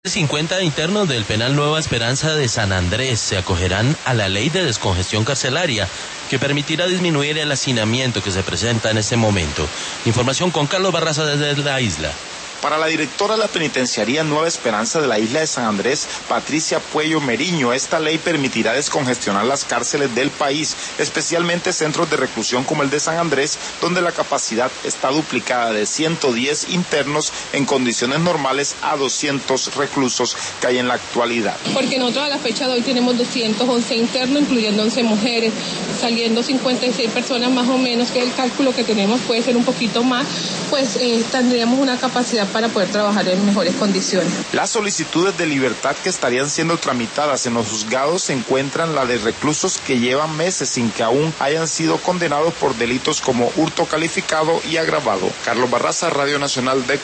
50 internos del penal Nueva Esperanza de San Andrés se acogerán a la ley de descongestión carcelaria que permitirá disminuir el hacinamiento que se presenta en este momento. Información con Carlos Barraza desde la isla. Para la directora de la penitenciaría Nueva Esperanza de la isla de San Andrés, Patricia Puello Meriño, esta ley permitirá descongestionar las cárceles del país, especialmente centros de reclusión como el de San Andrés, donde la capacidad está duplicada de 110 internos en condiciones normales a 200 reclusos que hay en la actualidad. Porque nosotros a la fecha de hoy tenemos 211 internos, incluyendo 11 mujeres, saliendo 56 personas más o menos, que el cálculo que tenemos puede ser un poquito más, pues tendríamos una capacidad para poder trabajar en mejores condiciones. Las solicitudes de libertad que estarían siendo tramitadas en los juzgados se encuentran la de reclusos que llevan meses sin que aún hayan sido condenados por delitos como hurto calificado y agravado. Carlos Barraza, Radio Nacional de